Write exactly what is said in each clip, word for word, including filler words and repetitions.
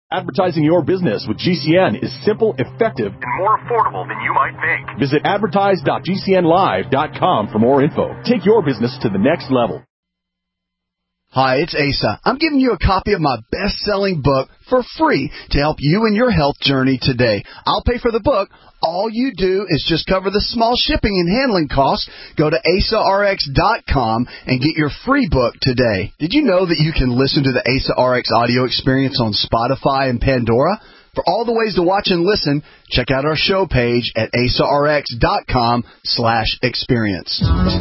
Advertising your business with G C N is simple, effective, and more affordable than you might think. Visit advertise dot g c n live dot com for more info. Take your business to the next level. Hi, it's Asa. I'm giving you a copy of my best-selling book for free to help you in your health journey today. I'll pay for the book. All you do is just cover the small shipping and handling costs. Go to asa r x dot com and get your free book today. Did you know that you can listen to the Asa R X audio experience on Spotify and Pandora? For all the ways to watch and listen, check out our show page at asa r x dot com slash experience.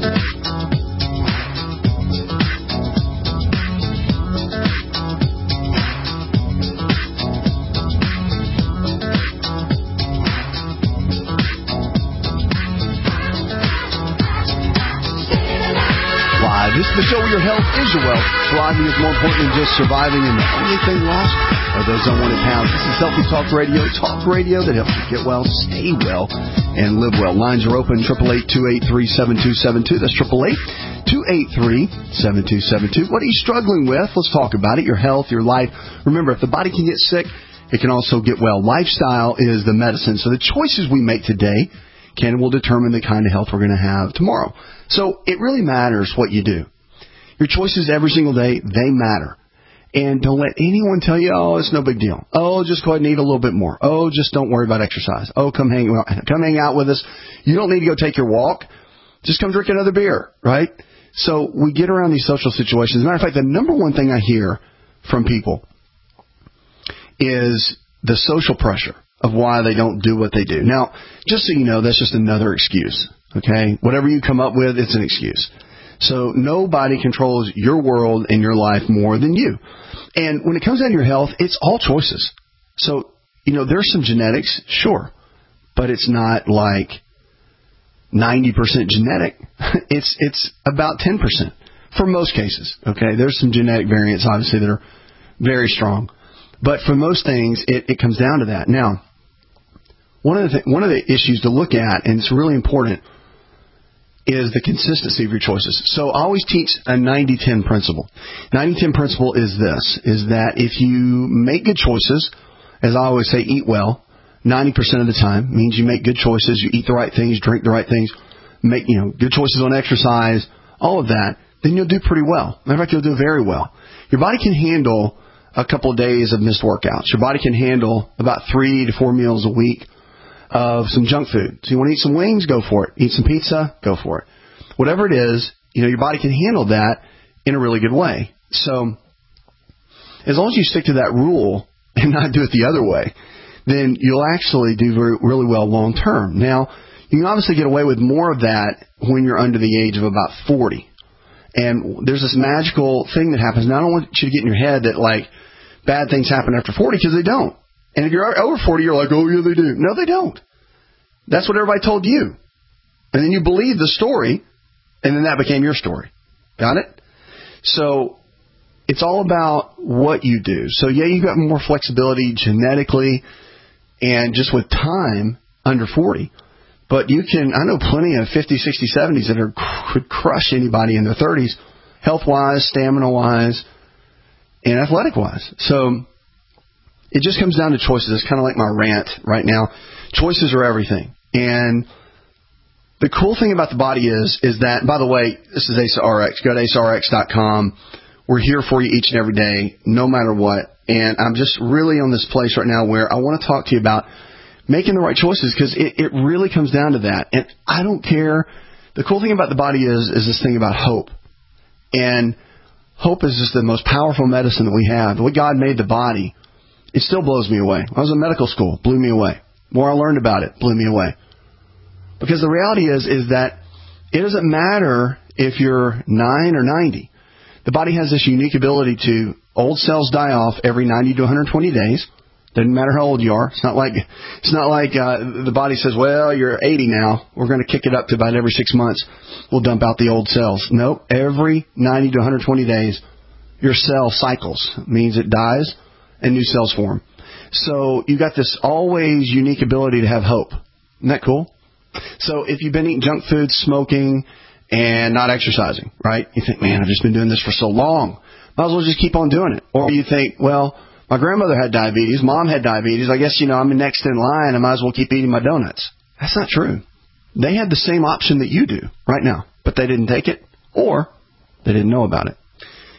This is the show where your health is your wealth. Thriving is more important than just surviving, and the only thing lost are those unwanted pounds. This is Healthy Talk Radio, talk radio that helps you get well, stay well, and live well. Lines are open, eight eight eight, two eight three, seven two seven two. That's eight eight eight, two eight three, seven two seven two. What are you struggling with? Let's talk about it. Your health, your life. Remember, if the body can get sick, it can also get well. Lifestyle is the medicine. So the choices we make today can will determine the kind of health we're going to have tomorrow. So it really matters what you do. Your choices every single day, they matter. And don't let anyone tell you, oh, it's no big deal. Oh, just go ahead and eat a little bit more. Oh, just don't worry about exercise. Oh, come hang, come hang out with us. You don't need to go take your walk. Just come drink another beer, right? So we get around these social situations. As a matter of fact, the number one thing I hear from people is the social pressure of why they don't do what they do. Now, just so you know, that's just another excuse, okay? Whatever you come up with, it's an excuse. So nobody controls your world and your life more than you. And when it comes down to your health, it's all choices. So, you know, there's some genetics, sure, but it's not like ninety percent genetic. It's it's about ten percent for most cases, okay? There's some genetic variants, obviously, that are very strong. But for most things, it, it comes down to that. Now, one of the th- one of the issues to look at, and it's really important, is the consistency of your choices. So I always teach a ninety ten principle. ninety ten principle is this, is that if you make good choices, as I always say, eat well, ninety percent of the time means you make good choices, you eat the right things, drink the right things, make, you know, good choices on exercise, all of that, then you'll do pretty well. Matter of fact, you'll do very well. Your body can handle a couple of days of missed workouts. Your body can handle about three to four meals a week of some junk food. So you want to eat some wings? Go for it. Eat some pizza? Go for it. Whatever it is, you know, your body can handle that in a really good way. So as long as you stick to that rule and not do it the other way, then you'll actually do very, really well long term. Now, you can obviously get away with more of that when you're under the age of about forty. And there's this magical thing that happens. Now, I don't want you to get in your head that, like, bad things happen after forty, because they don't. And if you're over forty, you're like, oh, yeah, they do. No, they don't. That's what everybody told you. And then you believed the story, and then that became your story. Got it? So it's all about what you do. So, yeah, you've got more flexibility genetically and just with time under forty. But you can, I know plenty of fifties, sixties, seventies that are, could crush anybody in their thirties, health-wise, stamina-wise, and athletic-wise. So it just comes down to choices. It's kind of like my rant right now. Choices are everything. And the cool thing about the body is, is that, by the way, this is Asa R X. Go to asa r x dot com. We're here for you each and every day, no matter what. And I'm just really on this place right now where I want to talk to you about making the right choices, because it, it really comes down to that. And I don't care. The cool thing about the body is, is this thing about hope. And hope is just the most powerful medicine that we have. The way God made the body, it still blows me away. I was in medical school, blew me away. The more I learned about it, blew me away. Because the reality is, is that it doesn't matter if you're nine or ninety. The body has this unique ability to, old cells die off every ninety to one hundred twenty days. Doesn't matter how old you are. It's not like it's not like uh, the body says, well, you're eighty now. We're going to kick it up to about every six months. We'll dump out the old cells. Nope. Every ninety to one hundred twenty days, your cell cycles. It means it dies and new cells form. So you got this always unique ability to have hope. Isn't that cool? So if you've been eating junk food, smoking, and not exercising, right? You think, man, I've just been doing this for so long. Might as well just keep on doing it. Or you think, well, My grandmother had diabetes. Mom had diabetes. I guess, you know, I'm next in line. I might as well keep eating my donuts. That's not true. They had the same option that you do right now, but they didn't take it or they didn't know about it.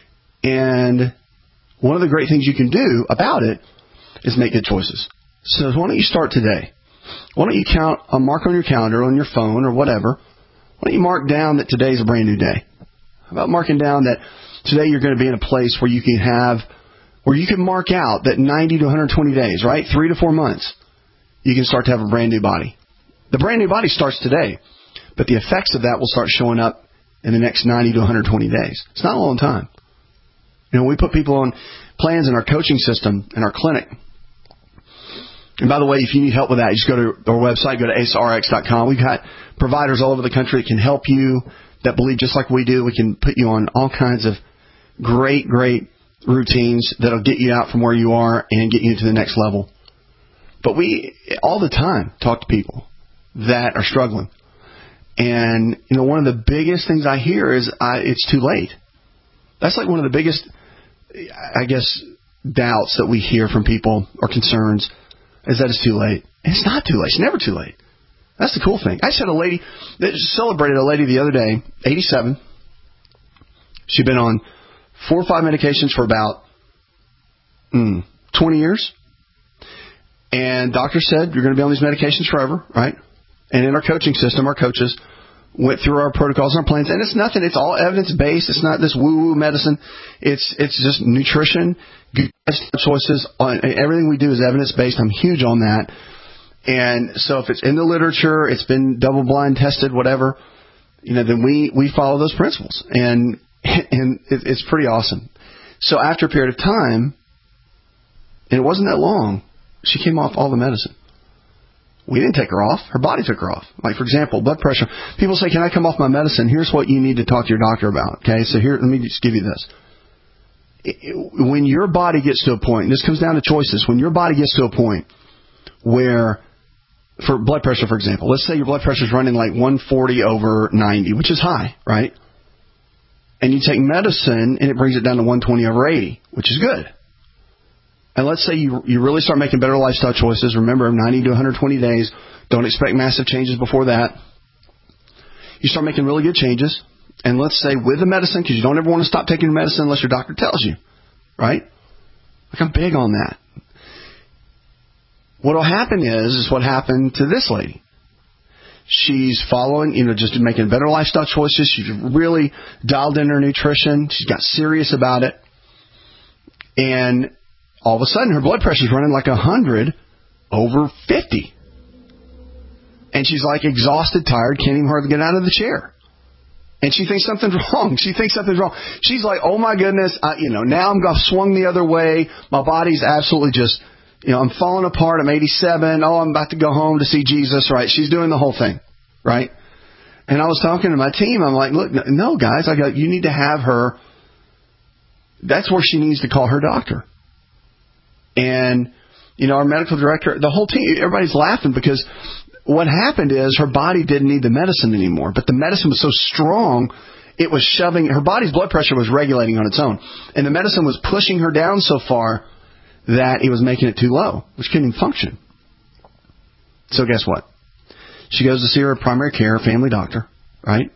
And one of the great things you can do about it is make good choices. So why don't you start today? Why don't you count a mark on your calendar, on your phone or whatever? Why don't you mark down that today's a brand new day? How about marking down that today you're going to be in a place where you can have, where you can mark out that ninety to one hundred twenty days, right? Three to four months, you can start to have a brand new body. The brand new body starts today, but the effects of that will start showing up in the next ninety to one hundred twenty days. It's not a long time. You know, we put people on plans in our coaching system, in our clinic. And by the way, if you need help with that, you just go to our website, go to ace r x dot com. We've got providers all over the country that can help you, that believe just like we do. We can put you on all kinds of great, great routines that'll get you out from where you are and get you to the next level. But we, all the time, talk to people that are struggling. And, you know, one of the biggest things I hear is I, it's too late. That's like one of the biggest, I guess, doubts that we hear from people or concerns is that it's too late. And it's not too late. It's never too late. That's the cool thing. I just had a lady that celebrated a lady the other day, eighty-seven. She'd been on four or five medications for about mm, twenty years. And doctor said, you're going to be on these medications forever, right? And in our coaching system, our coaches went through our protocols and our plans. And it's nothing. It's all evidence-based. It's not this woo-woo medicine. It's it's just nutrition, good choices. Everything we do is evidence-based. I'm huge on that. And so if it's in the literature, it's been double-blind tested, whatever, you know, then we, we follow those principles. And and it, it's pretty awesome. So after a period of time, and it wasn't that long, she came off all the medicine. We didn't take her off. Her body took her off. Like, for example, blood pressure. People say, can I come off my medicine? Here's what you need to talk to your doctor about. Okay, so here, let me just give you this. When your body gets to a point, and this comes down to choices, when your body gets to a point where, for blood pressure, for example, let's say your blood pressure is running like one forty over ninety, which is high, right? And you take medicine, and it brings it down to one twenty over eighty, which is good. And let's say you you really start making better lifestyle choices. Remember, ninety to one hundred twenty days. Don't expect massive changes before that. You start making really good changes. And let's say with the medicine, because you don't ever want to stop taking medicine unless your doctor tells you, right? Like, I'm big on that. What will happen is, is what happened to this lady. She's following, you know, just making better lifestyle choices. She's really dialed in her nutrition. She's got serious about it. And all of a sudden, her blood pressure is running like one hundred over fifty. And she's like exhausted, tired, can't even hardly get out of the chair. And she thinks something's wrong. She thinks something's wrong. She's like, oh my goodness, I, you know, now I'm swung the other way. My body's absolutely just, you know, I'm falling apart. I'm eighty-seven. Oh, I'm about to go home to see Jesus, right? She's doing the whole thing, right? And I was talking to my team. I'm like, look, no, guys, I got, you need to have her. That's where she needs to call her doctor. And, you know, our medical director, the whole team, everybody's laughing because what happened is her body didn't need the medicine anymore. But the medicine was so strong, it was shoving, her body's blood pressure was regulating on its own. And the medicine was pushing her down so far that it was making it too low, which couldn't even function. So guess what? She goes to see her primary care family doctor, right?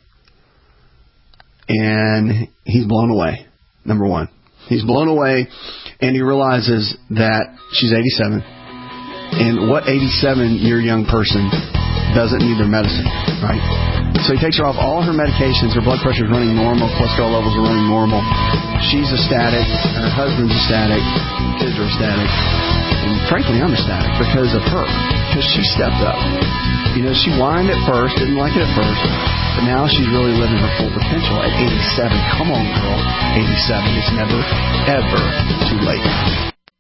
And he's blown away, number one. He's blown away, and he realizes that she's eighty-seven. And what eighty-seven-year young person doesn't need their medicine, right? So he takes her off all her medications. Her blood pressure is running normal. Cholesterol levels are running normal. She's ecstatic. Her husband's ecstatic. Kids are ecstatic. And frankly, I'm ecstatic because of her. Because she stepped up. You know, she whined at first, didn't like it at first. But now she's really living her full potential at eighty-seven. Come on, girl. eighty-seven is never, ever too late.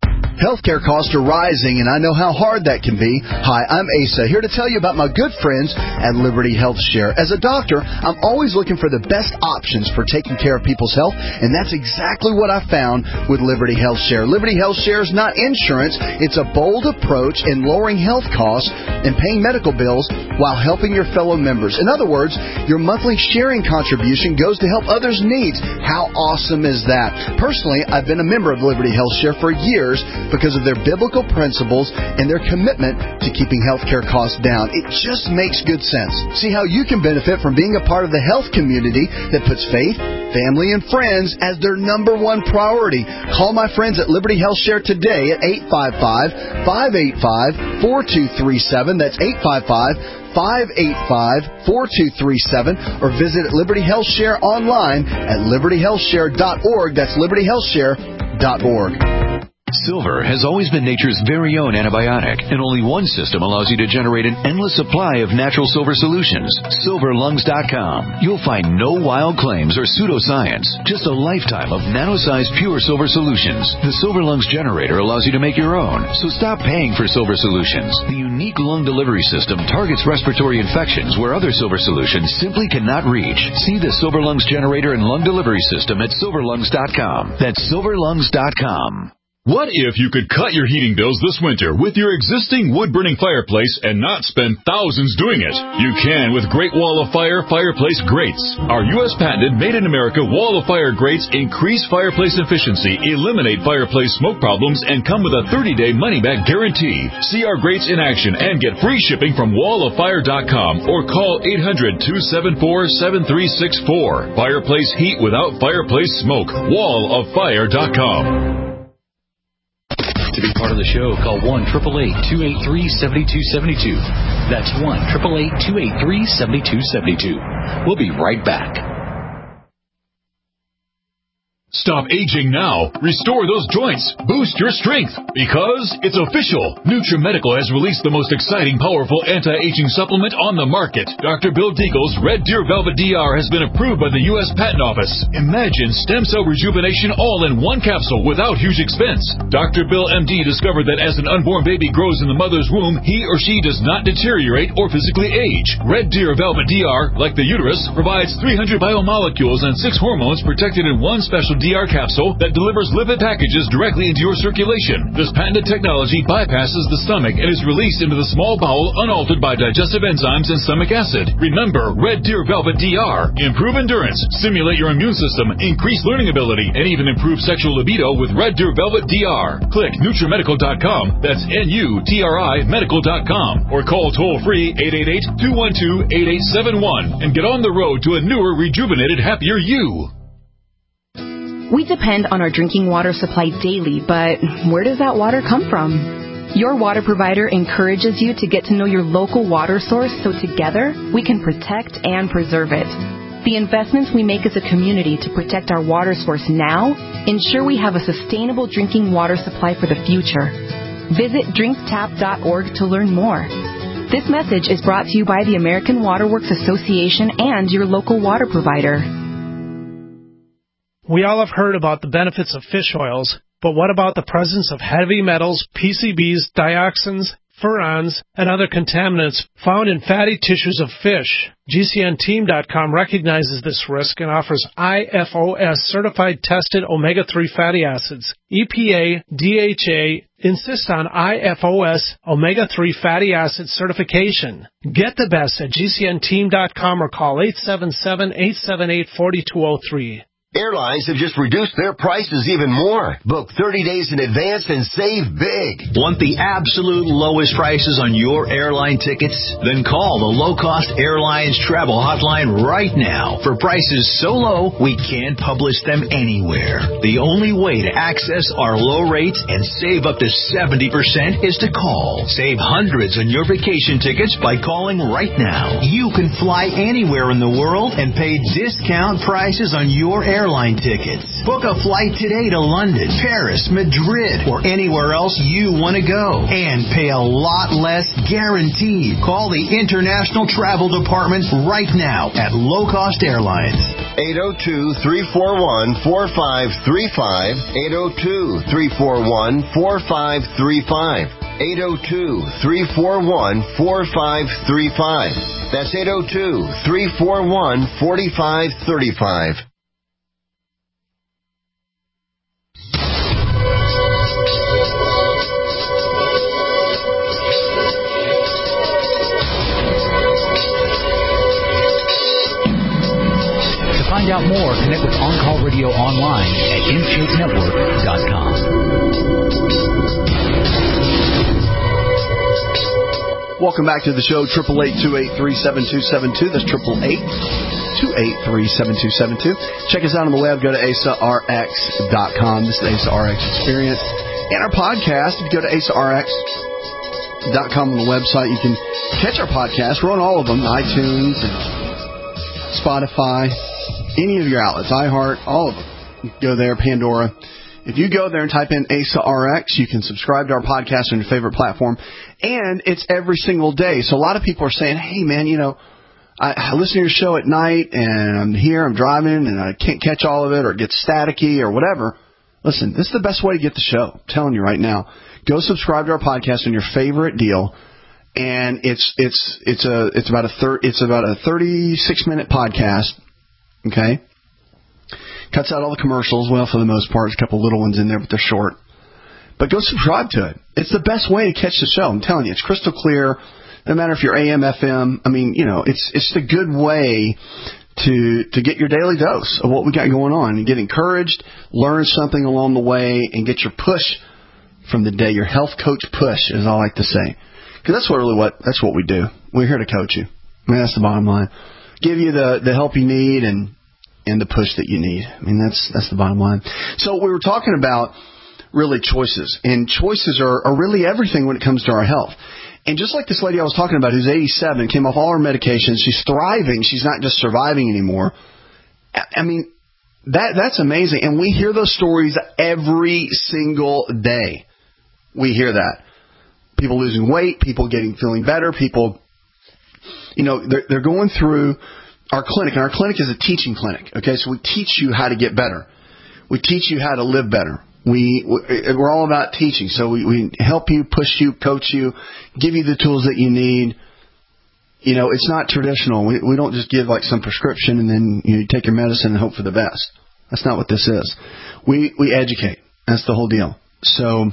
Healthcare costs are rising, and I know how hard that can be. Hi, I'm Asa, here to tell you about my good friends at Liberty Health Share. As a doctor, I'm always looking for the best options for taking care of people's health, and that's exactly what I found with Liberty Health Share. Liberty Health Share is not insurance. It's a bold approach in lowering health costs and paying medical bills while helping your fellow members. In other words, your monthly sharing contribution goes to help others' needs. How awesome is that? Personally, I've been a member of Liberty Health Share for years because of their biblical principles and their commitment to keeping healthcare costs down. It just makes good sense. See how you can benefit from being a part of the health community that puts faith, family, and friends as their number one priority. Call my friends at Liberty Health Share today at eight five five, five eight five, four two three seven. That's eight five five, five eight five, four two three seven, or visit Liberty Health Share online at liberty health share dot org. That's liberty health share dot org. Silver has always been nature's very own antibiotic, and only one system allows you to generate an endless supply of natural silver solutions. silver lungs dot com. You'll find no wild claims or pseudoscience, just a lifetime of nano-sized pure silver solutions. The Silver Lungs generator allows you to make your own, so stop paying for silver solutions. The unique lung delivery system targets respiratory infections where other silver solutions simply cannot reach. See the Silver Lungs generator and lung delivery system at silver lungs dot com. That's silver lungs dot com. What if you could cut your heating bills this winter with your existing wood-burning fireplace and not spend thousands doing it? You can with Great Wall of Fire fireplace grates. Our U S patented made-in-America Wall of Fire grates increase fireplace efficiency, eliminate fireplace smoke problems, and come with a thirty-day money-back guarantee. See our grates in action and get free shipping from wall of fire dot com or call eight hundred, two seven four, seven three six four. Fireplace heat without fireplace smoke. wall of fire dot com. To be part of the show, call one eight eight eight, two eight three, seven two seven two. That's one eight eight eight, two eight three, seven two seven two. We'll be right back. Stop aging now. Restore those joints. Boost your strength. Because it's official. NutriMedical has released the most exciting, powerful anti-aging supplement on the market. Doctor Bill Deagle's Red Deer Velvet D R has been approved by the U S Patent Office. Imagine stem cell rejuvenation all in one capsule without huge expense. Doctor Bill M D discovered that as an unborn baby grows in the mother's womb, he or she does not deteriorate or physically age. Red Deer Velvet D R, like the uterus, provides three hundred biomolecules and six hormones protected in one special D R capsule that delivers lipid packages directly into your circulation. This patented technology bypasses the stomach and is released into the small bowel unaltered by digestive enzymes and stomach acid. Remember, Red Deer Velvet D R. Improve endurance, stimulate your immune system, increase learning ability, and even improve sexual libido with Red Deer Velvet D R. Click Nutri Medical dot com. That's N U T R I Medical dot com. Or call toll-free eight eight eight, two one two, eight eight seven one and get on the road to a newer, rejuvenated, happier you. We depend on our drinking water supply daily, but where does that water come from? Your water provider encourages you to get to know your local water source so together we can protect and preserve it. The investments we make as a community to protect our water source now ensure we have a sustainable drinking water supply for the future. Visit drink tap dot org to learn more. This message is brought to you by the American Water Works Association and your local water provider. We all have heard about the benefits of fish oils, but what about the presence of heavy metals, P C Bs, dioxins, furans, and other contaminants found in fatty tissues of fish? G C N team dot com recognizes this risk and offers I F O S-certified tested omega three fatty acids. E P A, D H A insist on I F O S omega three fatty acid certification. Get the best at G C N team dot com or call eight seven seven, eight seven eight, four two zero three. Airlines have just reduced their prices even more. Book thirty days in advance and save big. Want the absolute lowest prices on your airline tickets? Then call the Low Cost Airlines Travel Hotline right now for prices so low we can't publish them anywhere. The only way to access our low rates and save up to seventy percent is to call. Save hundreds on your vacation tickets by calling right now. You can fly anywhere in the world and pay discount prices on your airline airline tickets. Book a flight today to London, Paris, Madrid, or anywhere else you want to go. And pay a lot less guaranteed. Call the International Travel Department right now at Low Cost Airlines. eight oh two, three four one, four five three five. eight oh two, three four one, four five three five. eight oh two, three four one, four five three five. That's eight oh two, three four one, four five three five. To find out more, connect with On Call Radio online at in shape network dot com. Welcome back to the show, eight eight eight, two eight three, seven two seven two. That's eight eight eight, two eight three, seven two seven two. Check us out on the web. Go to A S A R X dot com. This is the A S A R X Experience. And our podcast, if you go to A S A R X dot com on the website, you can catch our podcast. We're on all of them, iTunes and Spotify, any of your outlets, iHeart, all of them. You can go there, Pandora. If you go there and type in A S A R X, you can subscribe to our podcast on your favorite platform. And it's every single day. So a lot of people are saying, hey, man, you know, I, I listen to your show at night, and I'm here, I'm driving, and I can't catch all of it, or it gets staticky, or whatever. Listen, this is the best way to get the show. I'm telling you right now. Go subscribe to our podcast on your favorite deal. And it's it's it's a it's about a thir- it's about a thirty-six minute podcast. Okay. Cuts out all the commercials. Well, for the most part, there's a couple little ones in there, but they're short. But go subscribe to it. It's the best way to catch the show. I'm telling you, it's crystal clear. No matter if you're A M, F M. I mean, you know, it's it's a good way to to get your daily dose of what we got going on and get encouraged, learn something along the way, and get your push from the day. Your health coach push, as I like to say, because that's what really what that's what we do. We're here to coach you. I mean, that's the bottom line. Give you the the help you need and. and the push that you need. I mean, that's that's the bottom line. So we were talking about really choices, and choices are, are really everything when it comes to our health. And just like this lady I was talking about who's eighty-seven, came off all her medications, she's thriving, she's not just surviving anymore. I mean, that that's amazing. And we hear those stories every single day. We hear that. People losing weight, people getting feeling better, people, you know, they're, they're going through our clinic, and our clinic is a teaching clinic, okay? So we teach you how to get better. We teach you how to live better. We, we're all about teaching. So we, we help you, push you, coach you, give you the tools that you need. You know, it's not traditional. We, we don't just give like some prescription and then you take your medicine and hope for the best. That's not what this is. We, we educate. That's the whole deal. So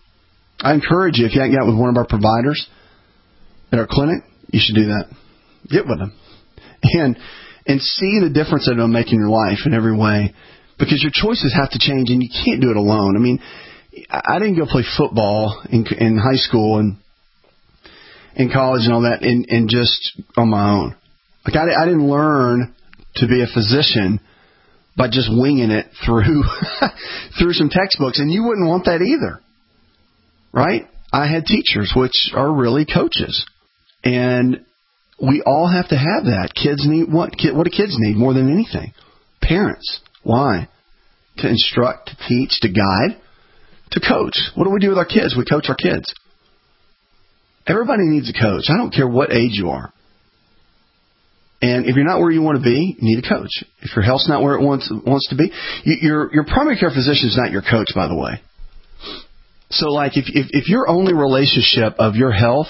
I encourage you, if you haven't got with one of our providers at our clinic, you should do that. Get with them. And and see the difference that it'll make in your life in every way. Because your choices have to change, and you can't do it alone. I mean, I didn't go play football in, in high school and in college and all that and, and just on my own. Like I, I didn't learn to be a physician by just winging it through through some textbooks. And you wouldn't want that either. Right? I had teachers, which are really coaches. And we all have to have that. Kids need what? What do kids need more than anything? Parents. Why? To instruct, to teach, to guide, to coach. What do we do with our kids? We coach our kids. Everybody needs a coach. I don't care what age you are. And if you're not where you want to be, you need a coach. If your health's not where it wants wants to be, you, your your primary care physician is not your coach, by the way. So, like, if if, if your only relationship of your health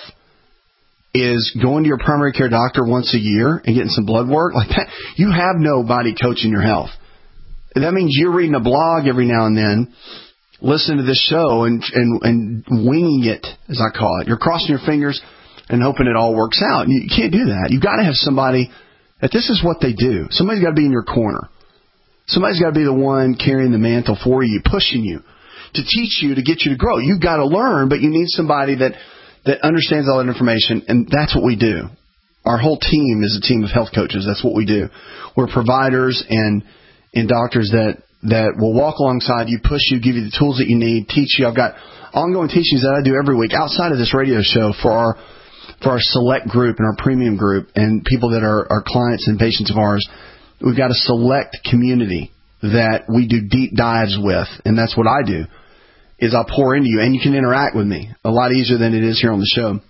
is going to your primary care doctor once a year and getting some blood work, like that, you have nobody coaching your health. That means you're reading a blog every now and then, listening to this show and, and, and winging it, as I call it. You're crossing your fingers and hoping it all works out. You can't do that. You've got to have somebody that this is what they do. Somebody's got to be in your corner. Somebody's got to be the one carrying the mantle for you, pushing you, to teach you, to get you to grow. You've got to learn, but you need somebody that that understands all that information, and that's what we do. Our whole team is a team of health coaches. That's what we do. We're providers and and doctors that, that will walk alongside you, push you, give you the tools that you need, teach you. I've got ongoing teachings that I do every week outside of this radio show for our for our select group and our premium group and people that are, are clients and patients of ours. We've got a select community that we do deep dives with, and that's what I do, is I'll pour into you, and you can interact with me a lot easier than it is here on the show.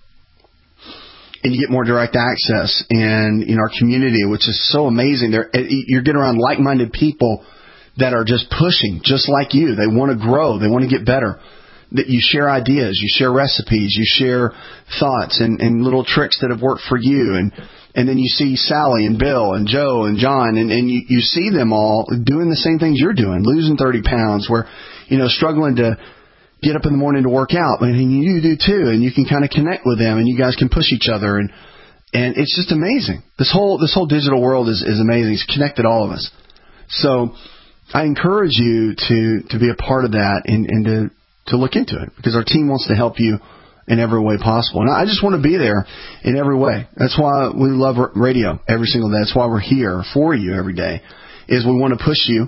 And you get more direct access, and in our community, which is so amazing, They're, you're getting around like-minded people that are just pushing, just like you. They want to grow. They want to get better. That you share ideas, you share recipes, you share thoughts and, and little tricks that have worked for you. And, and then you see Sally and Bill and Joe and John, and, and you, you see them all doing the same things you're doing, losing thirty pounds, where, you know, struggling to get up in the morning to work out. And you do too, and you can kind of connect with them, and you guys can push each other. And, and it's just amazing. This whole, this whole digital world is, is amazing. It's connected all of us. So I encourage you to, to be a part of that and, and to, to look into it, because our team wants to help you in every way possible. And I just want to be there in every way. That's why we love radio every single day. That's why we're here for you every day, is we want to push you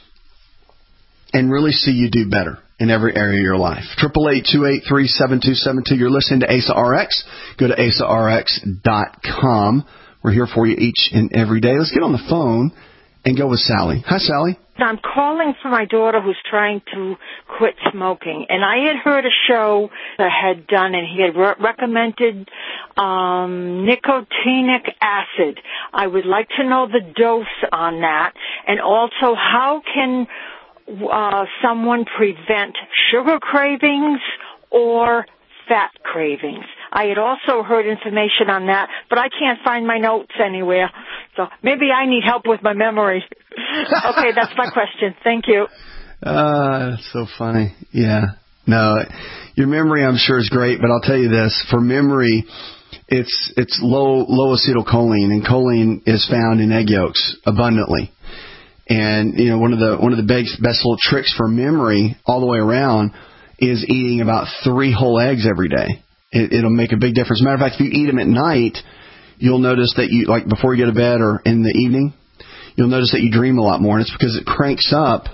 and really see you do better in every area of your life. eight eight eight, two eight three, seven two seven two. You're listening to A S A R X. Go to A S A R X dot com. We're here for you each and every day. Let's get on the phone and go with Sally. Hi, Sally. I'm calling for my daughter who's trying to quit smoking. And I had heard a show that had done, and he had re- recommended um, nicotinic acid. I would like to know the dose on that. And also, how can uh, someone prevent sugar cravings or fat cravings? I had also heard information on that, but I can't find my notes anywhere. So maybe I need help with my memory. Okay, that's my question. Thank you. Uh, that's so funny. Yeah. No, your memory, I'm sure, is great, but I'll tell you this. For memory, it's it's low low acetylcholine, and choline is found in egg yolks abundantly. And, you know, one of the one of the best, best little tricks for memory all the way around is eating about three whole eggs every day. It, it'll make a big difference. Matter of fact, if you eat them at night, you'll notice that you, like before you go to bed or in the evening, you'll notice that you dream a lot more. And it's because it cranks up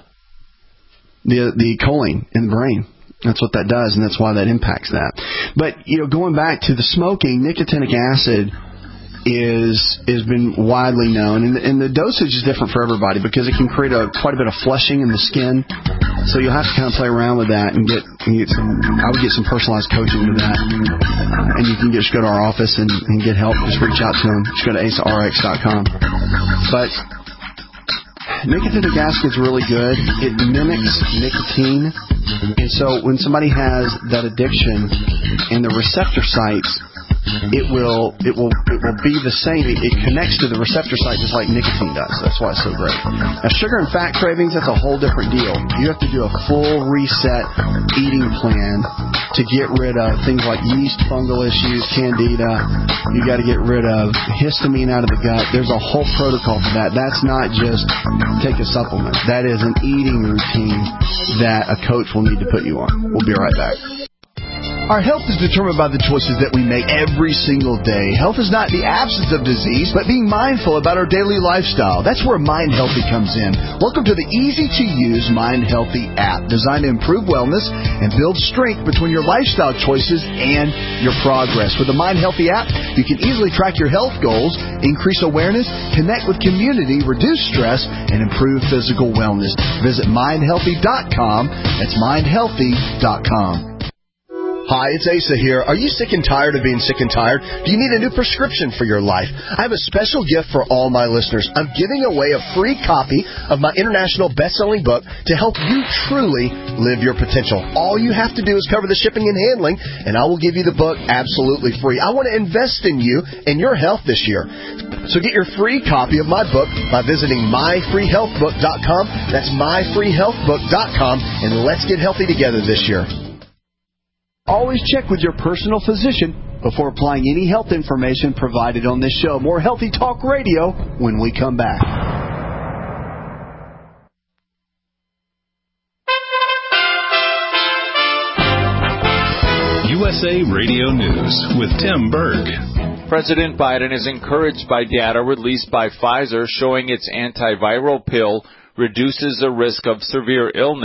the the choline in the brain. That's what that does, and that's why that impacts that. But, you know, going back to the smoking, nicotinic acid is has been widely known, and, and the dosage is different for everybody because it can create a quite a bit of flushing in the skin. So you'll have to kind of play around with that and get, and get some. I would get some personalized coaching with that, and you can just go to our office and, and get help. Just reach out to them. Just go to A S A R X dot com. But nicotinic acid is really good. It mimics nicotine, and so when somebody has that addiction and the receptor sites, it will it will it will be the same. It, it connects to the receptor site just like nicotine does. That's why it's so great. Now, sugar and fat cravings, that's a whole different deal. You have to do a full reset eating plan to get rid of things like yeast, fungal issues, candida. You got to get rid of histamine out of the gut. There's a whole protocol for that. That's not just take a supplement. That is an eating routine that a coach will need to put you on. We'll be right back. Our health is determined by the choices that we make every single day. Health is not the absence of disease, but being mindful about our daily lifestyle. That's where Mind Healthy comes in. Welcome to the easy-to-use Mind Healthy app, designed to improve wellness and build strength between your lifestyle choices and your progress. With the Mind Healthy app, you can easily track your health goals, increase awareness, connect with community, reduce stress, and improve physical wellness. Visit mind healthy dot com. That's mind healthy dot com. Hi, it's Asa here. Are you sick and tired of being sick and tired? Do you need a new prescription for your life? I have a special gift for all my listeners. I'm giving away a free copy of my international best-selling book to help you truly live your potential. All you have to do is cover the shipping and handling, and I will give you the book absolutely free. I want to invest in you and your health this year. So get your free copy of my book by visiting my free health book dot com. That's my free health book dot com, and let's get healthy together this year. Always check with your personal physician before applying any health information provided on this show. More Healthy Talk Radio when we come back. U S A Radio News with Tim Berg. President Biden is encouraged by data released by Pfizer showing its antiviral pill reduces the risk of severe illness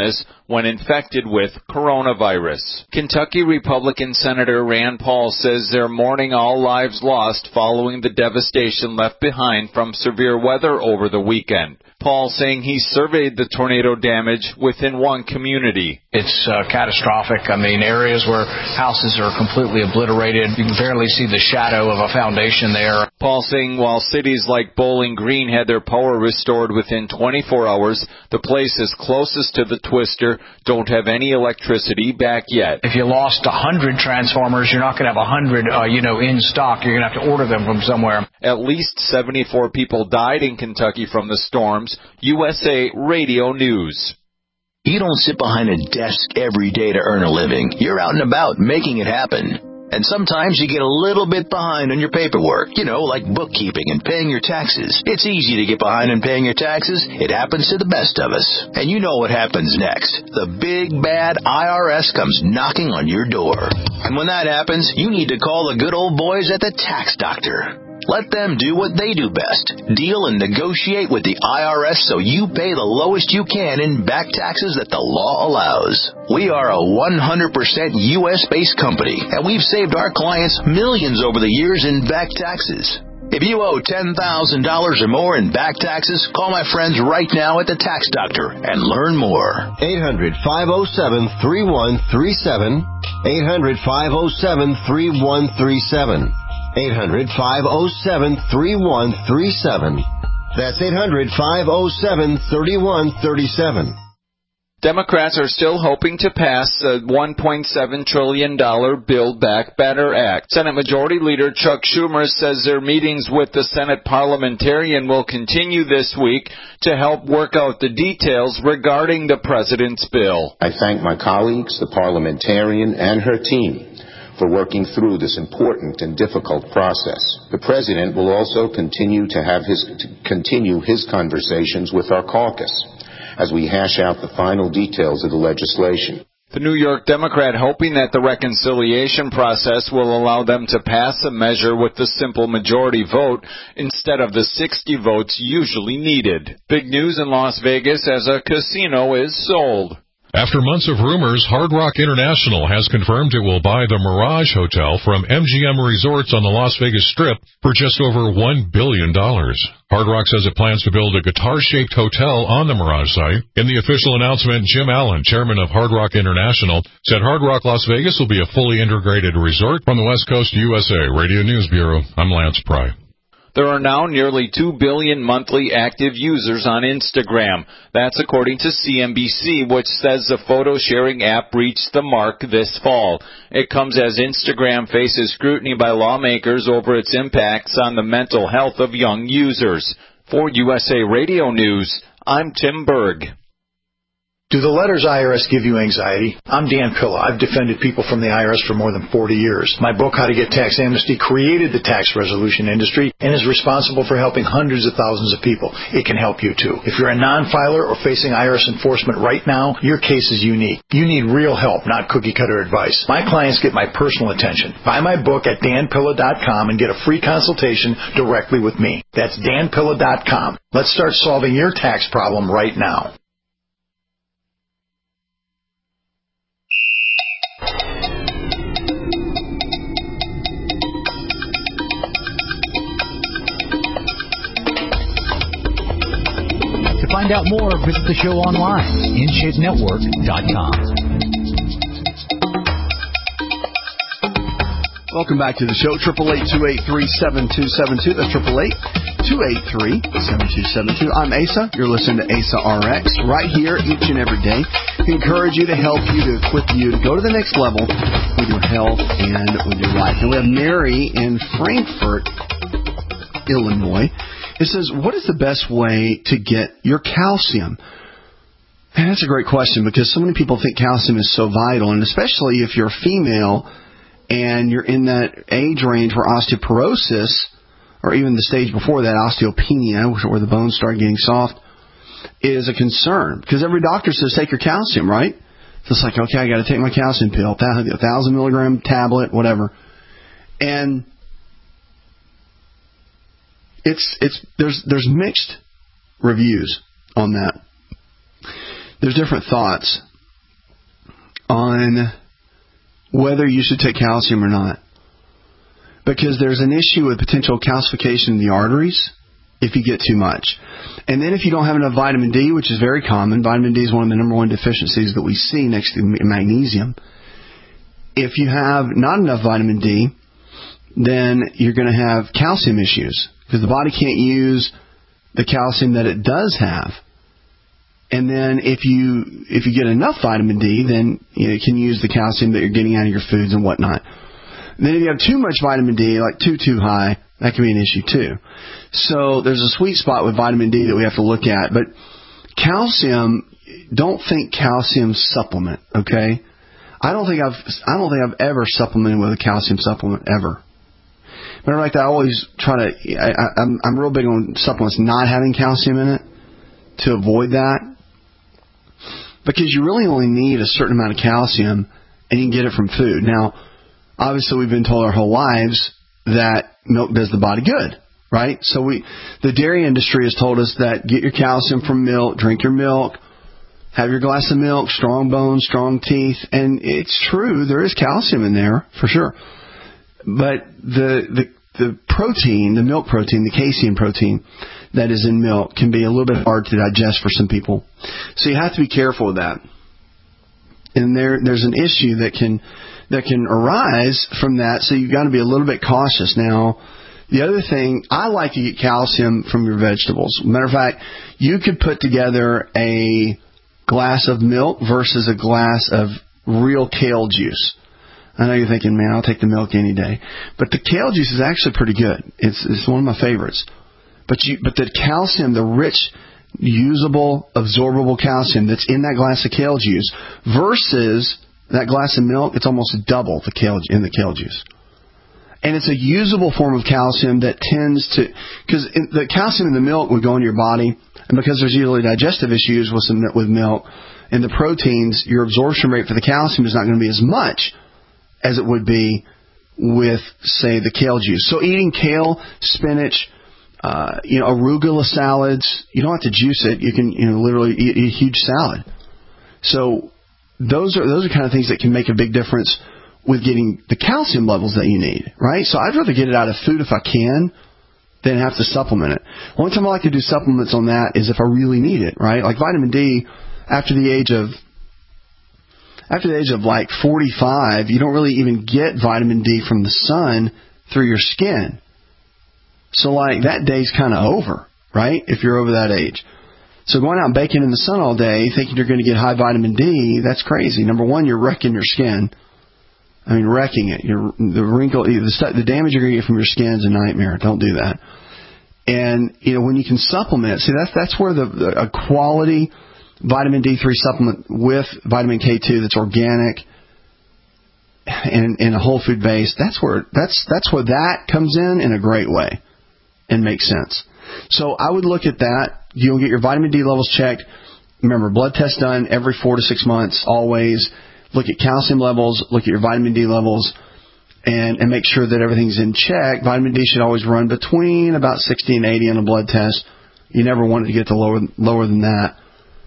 when infected with coronavirus. Kentucky Republican Senator Rand Paul says they're mourning all lives lost following the devastation left behind from severe weather over the weekend. Paul saying he surveyed the tornado damage within one community. It's uh, catastrophic. I mean, areas where houses are completely obliterated. You can barely see the shadow of a foundation there. Paul saying while cities like Bowling Green had their power restored within twenty-four hours, the places closest to the twister don't have any electricity back yet. If you lost one hundred transformers, you're not going to have one hundred, uh, you know, in stock. You're going to have to order them from somewhere. At least seventy-four people died in Kentucky from the storms. U S A Radio News. You don't sit behind a desk every day to earn a living. You're out and about making it happen. And sometimes you get a little bit behind on your paperwork, you know, like bookkeeping and paying your taxes. It's easy to get behind in paying your taxes. It happens to the best of us. And you know what happens next. The big, bad I R S comes knocking on your door. And when that happens, you need to call the good old boys at the Tax Doctor. Let them do what they do best. Deal and negotiate with the I R S so you pay the lowest you can in back taxes that the law allows. We are a one hundred percent U S-based company, and we've saved our clients millions over the years in back taxes. If you owe ten thousand dollars or more in back taxes, call my friends right now at the Tax Doctor and learn more. eight hundred, five oh seven, three one three seven. eight hundred, five oh seven, three one three seven. eight hundred, five oh seven, three one three seven. That's eight hundred, five oh seven, three one three seven. Democrats are still hoping to pass a one point seven trillion dollars Build Back Better Act. Senate Majority Leader Chuck Schumer says their meetings with the Senate parliamentarian will continue this week to help work out the details regarding the president's bill. I thank my colleagues, the parliamentarian, and her team for working through this important and difficult process. The President will also continue to have his to continue his conversations with our caucus as we hash out the final details of the legislation. The New York Democrat hoping that the reconciliation process will allow them to pass a measure with the simple majority vote instead of the sixty votes usually needed. Big news in Las Vegas as a casino is sold. After months of rumors, Hard Rock International has confirmed it will buy the Mirage Hotel from M G M Resorts on the Las Vegas Strip for just over one billion dollars. Hard Rock says it plans to build a guitar-shaped hotel on the Mirage site. In the official announcement, Jim Allen, chairman of Hard Rock International, said Hard Rock Las Vegas will be a fully integrated resort. From the West Coast U S A Radio News Bureau, I'm Lance Pry. There are now nearly two billion monthly active users on Instagram. That's according to C N B C, which says the photo-sharing app reached the mark this fall. It comes as Instagram faces scrutiny by lawmakers over its impacts on the mental health of young users. For U S A Radio News, I'm Tim Berg. Do the letters I R S give you anxiety? I'm Dan Pilla. I've defended people from the I R S for more than forty years. My book, How to Get Tax Amnesty, created the tax resolution industry and is responsible for helping hundreds of thousands of people. It can help you, too. If you're a non-filer or facing I R S enforcement right now, your case is unique. You need real help, not cookie-cutter advice. My clients get my personal attention. Buy my book at dan pilla dot com and get a free consultation directly with me. That's dan pilla dot com. Let's start solving your tax problem right now. To find out more, visit the show online, in shape network dot com. Welcome back to the show, triple eight, two eight three, seven two seven two. That's triple eight, two eight three, seven two seven two. I'm Asa. You're listening to Asa R X right here each and every day. We encourage you to help you, to equip you to go to the next level with your health and with your life. And we have Mary in Frankfort, Illinois. It says, what is the best way to get your calcium? And that's a great question because so many people think calcium is so vital, and especially if you're female and you're in that age range where osteoporosis, or even the stage before that, osteopenia, where the bones start getting soft, is a concern. Because every doctor says take your calcium, right? So it's like, okay, I got to take my calcium pill, a thousand milligram tablet, whatever. And It's it's there's there's mixed reviews on that. There's different thoughts. on whether you should take calcium or not. Because there's an issue with potential calcification in the arteries if you get too much. And then if you don't have enough vitamin D, which is very common, vitamin D is one of the number one deficiencies that we see next to magnesium. If you have not enough vitamin D, then you're going to have calcium issues because the body can't use the calcium that it does have. And then if you if you get enough vitamin D, then you know, you can use the calcium that you're getting out of your foods and whatnot. And then if you have too much vitamin D, like too, too high, that can be an issue too. So there's a sweet spot with vitamin D that we have to look at. But calcium, don't think calcium supplement, okay? I don't think I've I don't think I've ever supplemented with a calcium supplement ever. Matter of fact, I always try to. I, I, I'm I'm real big on supplements not having calcium in it to avoid that. Because you really only need a certain amount of calcium, and you can get it from food. Now, obviously, we've been told our whole lives that milk does the body good, right? So we, the dairy industry has told us that get your calcium from milk, drink your milk, have your glass of milk, strong bones, strong teeth, and it's true, there is calcium in there, for sure. But the the the protein, the milk protein, the casein protein that is in milk can be a little bit hard to digest for some people. So you have to be careful with that. And there there's an issue that can that can arise from that, so you've got to be a little bit cautious. Now, the other thing, I like to get calcium from your vegetables. Matter of fact, you could put together a glass of milk versus a glass of real kale juice. I know you're thinking, man, I'll take the milk any day. But the kale juice is actually pretty good. It's it's one of my favorites. But you, but the calcium, the rich, usable, absorbable calcium that's in that glass of kale juice versus that glass of milk, it's almost double the kale in the kale juice. And it's a usable form of calcium that tends to, because the calcium in the milk would go into your body, and because there's usually digestive issues with some, with milk and the proteins, your absorption rate for the calcium is not going to be as much as it would be with, say, the kale juice. So eating kale, spinach, uh, you know, arugula salads, you don't have to juice it. You can, you know, literally eat, eat a huge salad. So those are those are kind of things that can make a big difference with getting the calcium levels that you need, right? So I'd rather get it out of food if I can than have to supplement it. One time I like to do supplements on that is if I really need it, right? Like vitamin D, after the age of After the age of like forty-five, you don't really even get vitamin D from the sun through your skin. So like that day's kind of over, right? If you're over that age. So going out and baking in the sun all day, thinking you're going to get high vitamin D, that's crazy. Number one, you're wrecking your skin. I mean, wrecking it. You're, the wrinkle, the, st- the damage you're going to get from your skin is a nightmare. Don't do that. And, you know, when you can supplement, see, that's, that's where the, the a quality vitamin D three supplement with vitamin K two that's organic and, and a whole food base, that's where that's that's where that comes in in a great way and makes sense. So I would look at that. You'll get your vitamin D levels checked. Remember, blood test done every four to six months, always. Look at calcium levels, look at your vitamin D levels, and, and make sure that everything's in check. Vitamin D should always run between about sixty and eighty on a blood test. You never want it to get to lower lower than that.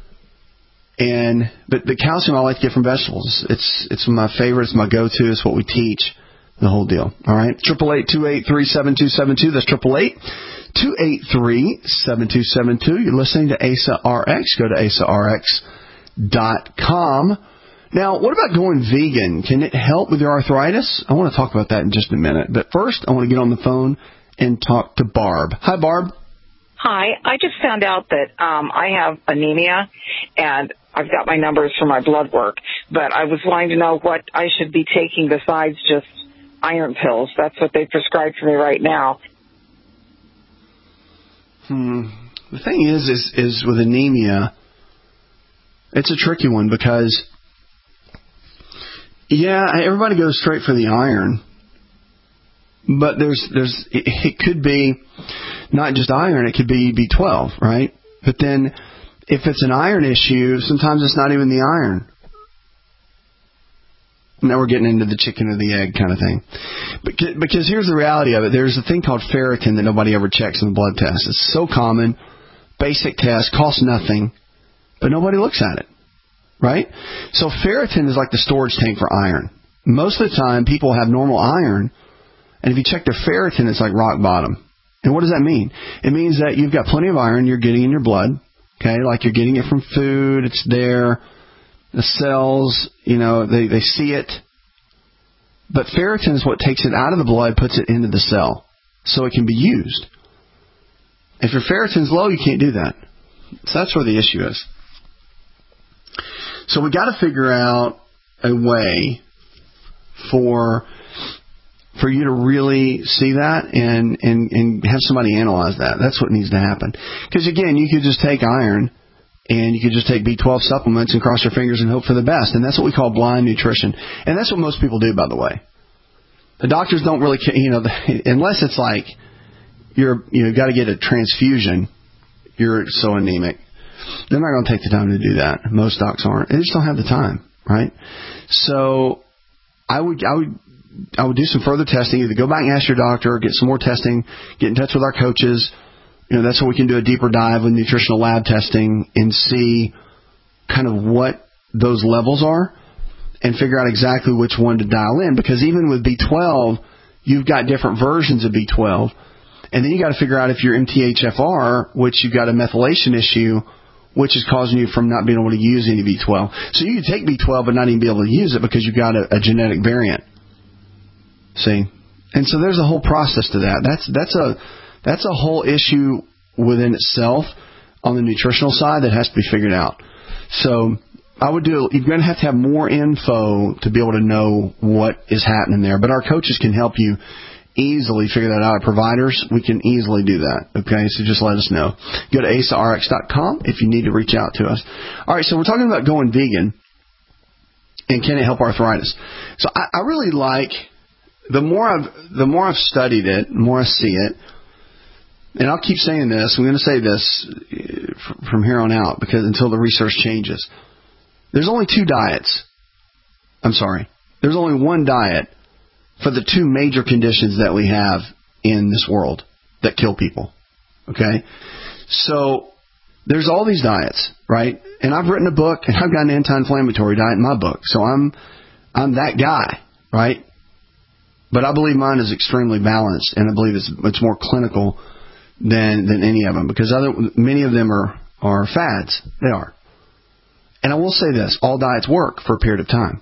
And but the calcium I like to get from vegetables. It's it's my favorite. It's my go-to. It's what we teach. The whole deal. All right. Triple eight two eight three seven two seven two. That's triple eight two eight three seven two seven two. You're listening to A S A R X. Go to A S A R X dot com. Now, what about going vegan? Can it help with your arthritis? I want to talk about that in just a minute. But first, I want to get on the phone and talk to Barb. Hi, Barb. Hi. I just found out that um, I have anemia, and I've got my numbers for my blood work. But I was wanting to know what I should be taking besides just iron pills. That's what they prescribed for me right now. Hmm. The thing is, is, is with anemia, it's a tricky one because, yeah, everybody goes straight for the iron. But there's, there's, it, it could be not just iron, it could be B twelve, right? But then if it's an iron issue, sometimes it's not even the iron. Now we're getting into the chicken or the egg kind of thing. Because, because here's the reality of it. There's a thing called ferritin that nobody ever checks in the blood test. It's so common, basic test, costs nothing, but nobody looks at it. right? So ferritin is like the storage tank for iron. Most of the time, people have normal iron, and if you check their ferritin, it's like rock bottom. And what does that mean? It means that you've got plenty of iron you're getting in your blood, okay, like you're getting it from food, it's there, the cells, you know, they, they see it. But ferritin is what takes it out of the blood, puts it into the cell, so it can be used. If your ferritin's low, you can't do that. So that's where the issue is. So we got to figure out a way for for you to really see that and, and, and have somebody analyze that. That's what needs to happen. Because, again, you could just take iron and you could just take B twelve supplements and cross your fingers and hope for the best. And that's what we call blind nutrition. And that's what most people do, by the way. The doctors don't really care, you know, unless it's like you're, you know, got to get a transfusion, you're so anemic. They're not going to take the time to do that. Most docs aren't. They just don't have the time, right? So I would, I would, I would do some further testing. Either go back and ask your doctor, get some more testing, get in touch with our coaches. You know, that's where we can do a deeper dive with nutritional lab testing and see kind of what those levels are and figure out exactly which one to dial in. Because even with B twelve, you've got different versions of B twelve. And then you got to figure out if you're M T H F R, which you've got a methylation issue, which is causing you from not being able to use any B twelve. So you can take B twelve but not even be able to use it because you've got a, a genetic variant. See? And so there's a whole process to that. That's that's a that's a whole issue within itself on the nutritional side that has to be figured out. So I would do, you're going to have to have more info to be able to know what is happening there. But our coaches can help you easily figure that out. Our providers, we can easily do that. Okay, so just let us know. Go to A S A R X dot com if you need to reach out to us. All right, so we're talking about going vegan and can it help arthritis. So I, I really like, the more I've the more I've studied it, the more I see it, and I'll keep saying this, I'm going to say this from here on out because until the research changes. There's only two diets. I'm sorry. There's only one diet for the two major conditions that we have in this world that kill people. Okay? So there's all these diets, right? And I've written a book, and I've got an anti-inflammatory diet in my book. So I'm I'm that guy, right? But I believe mine is extremely balanced, and I believe it's it's more clinical than than any of them because other many of them are, are fads. They are. And I will say this, all diets work for a period of time.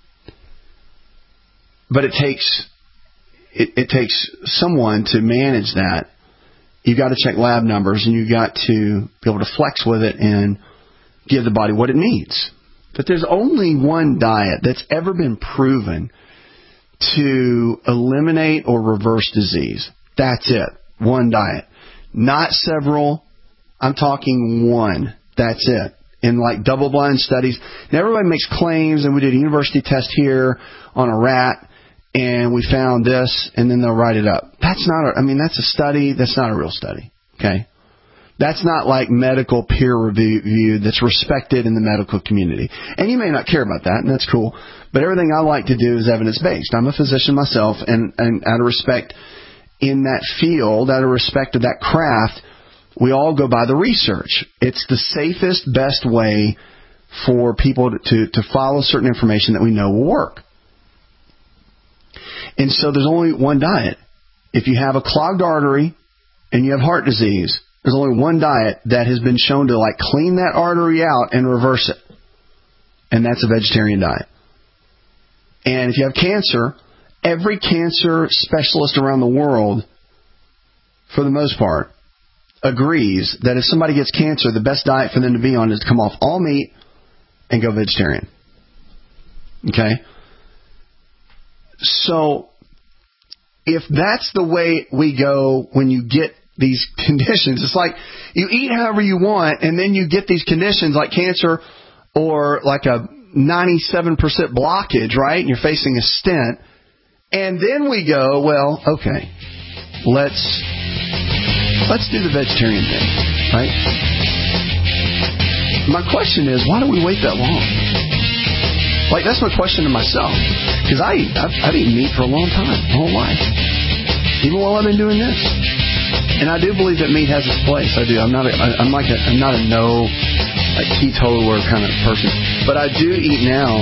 But it takes it, it takes someone to manage that. You've got to check lab numbers, and you've got to be able to flex with it and give the body what it needs. But there's only one diet that's ever been proven to eliminate or reverse disease. That's it. One diet. Not several. I'm talking one. That's it. In like double-blind studies. Now, everybody makes claims, and we did a university test here on a rat, and we found this, and then they'll write it up. That's not, a, I mean, that's a study. That's not a real study, okay? That's not like medical peer review that's respected in the medical community. And you may not care about that, and that's cool. But everything I like to do is evidence-based. I'm a physician myself, and, and out of respect in that field, out of respect of that craft, we all go by the research. It's the safest, best way for people to, to, to follow certain information that we know will work. And so there's only one diet. If you have a clogged artery and you have heart disease, there's only one diet that has been shown to like clean that artery out and reverse it. And that's a vegetarian diet. And if you have cancer, every cancer specialist around the world, for the most part, agrees that if somebody gets cancer, the best diet for them to be on is to come off all meat and go vegetarian. Okay? So, if that's the way we go when you get these conditions, it's like you eat however you want and then you get these conditions like cancer or like a ninety-seven percent blockage, right? And you're facing a stent. And then we go, well, okay, let's... Let's do the vegetarian thing, right? My question is, why do we wait that long? Like, that's my question to myself. Because I eat, I've, I've eaten meat for a long time, my whole life. Even while I've been doing this. And I do believe that meat has its place. I do. I'm not a, I'm like a, I'm not a no, like, teetotaler kind of person. But I do eat now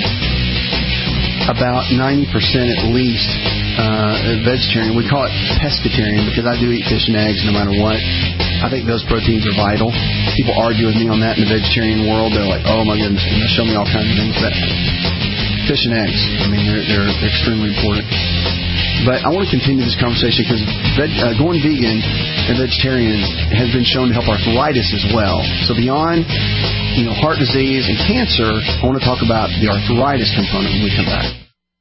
about ninety percent at least uh, vegetarian. We call it pescatarian because I do eat fish and eggs no matter what. I think those proteins are vital. People argue with me on that in the vegetarian world. They're like, oh my goodness, and they show me all kinds of things. But fish and eggs, I mean, they're, they're extremely important. But I want to continue this conversation because veg, uh, going vegan and vegetarian has been shown to help arthritis as well. So beyond, you know, heart disease and cancer, I want to talk about the arthritis component when we come back.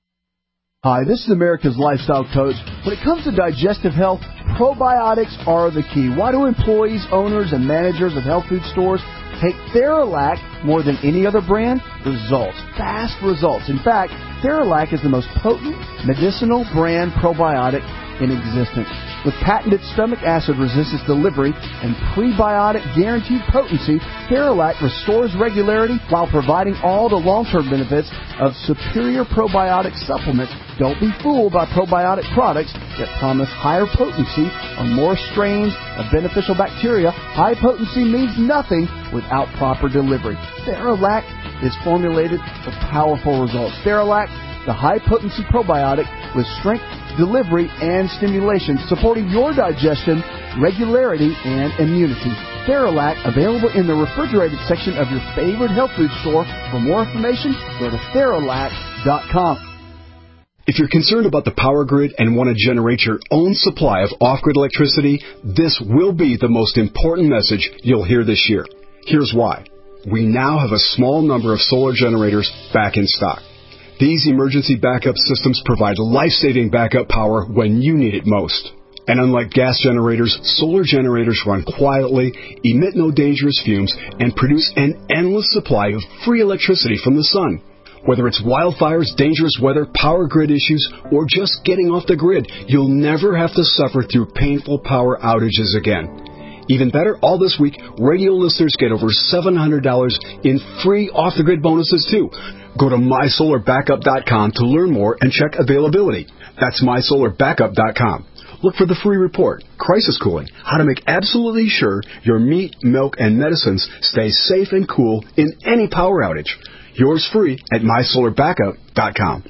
Hi, this is America's Lifestyle Coach. When it comes to digestive health, probiotics are the key. Why do employees, owners, and managers of health food stores take Theralac more than any other brand? Results. Fast results. In fact, Theralac is the most potent medicinal brand probiotic in existence. With patented stomach acid resistance delivery and prebiotic guaranteed potency, Theralac restores regularity while providing all the long-term benefits of superior probiotic supplements. Don't be fooled by probiotic products that promise higher potency or more strains of beneficial bacteria. High potency means nothing without proper delivery. Theralac is formulated for powerful results. Theralac, the high-potency probiotic with strength, delivery, and stimulation, supporting your digestion, regularity, and immunity. Theralac, available in the refrigerated section of your favorite health food store. For more information, go to Theralac dot com. If you're concerned about the power grid and want to generate your own supply of off-grid electricity, this will be the most important message you'll hear this year. Here's why. We now have a small number of solar generators back in stock. These emergency backup systems provide life-saving backup power when you need it most. And unlike gas generators, solar generators run quietly, emit no dangerous fumes, and produce an endless supply of free electricity from the sun. Whether it's wildfires, dangerous weather, power grid issues, or just getting off the grid, you'll never have to suffer through painful power outages again. Even better, all this week, radio listeners get over seven hundred dollars in free off-the-grid bonuses, too. Go to my solar backup dot com to learn more and check availability. That's my solar backup dot com. Look for the free report, Crisis Cooling, how to make absolutely sure your meat, milk, and medicines stay safe and cool in any power outage. Yours free at my solar backup dot com.